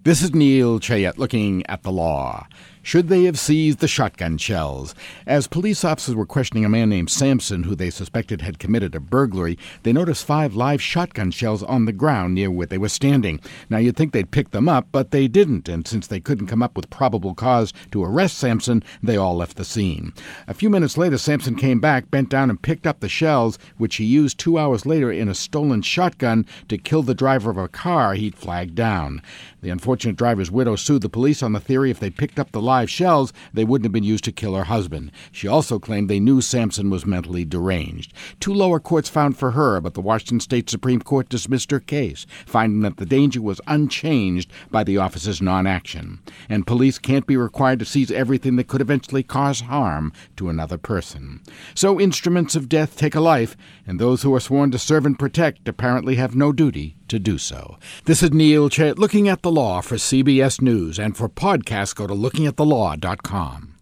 This is Neil Chayet looking at the law. Should they have seized the shotgun shells? As police officers were questioning a man named Sampson, who they suspected had committed a burglary, they noticed 5 live shotgun shells on the ground near where they were standing. Now, you'd think they'd pick them up, but they didn't, and since they couldn't come up with probable cause to arrest Sampson, they all left the scene. A few minutes later, Sampson came back, bent down, and picked up the shells, which he used 2 hours later in a stolen shotgun to kill the driver of a car he'd flagged down. The unfortunate driver's widow sued the police on the theory if they picked up the live shells, they wouldn't have been used to kill her husband. She also claimed they knew Sampson was mentally deranged. 2 lower courts found for her, but the Washington State Supreme Court dismissed her case, finding that the danger was unchanged by the officer's non-action. And police can't be required to seize everything that could eventually cause harm to another person. So instruments of death take a life, and those who are sworn to serve and protect apparently have no duty to do so. This is Neil Chayet looking at the law for CBS News, and for podcasts go to lookingatthelaw.com.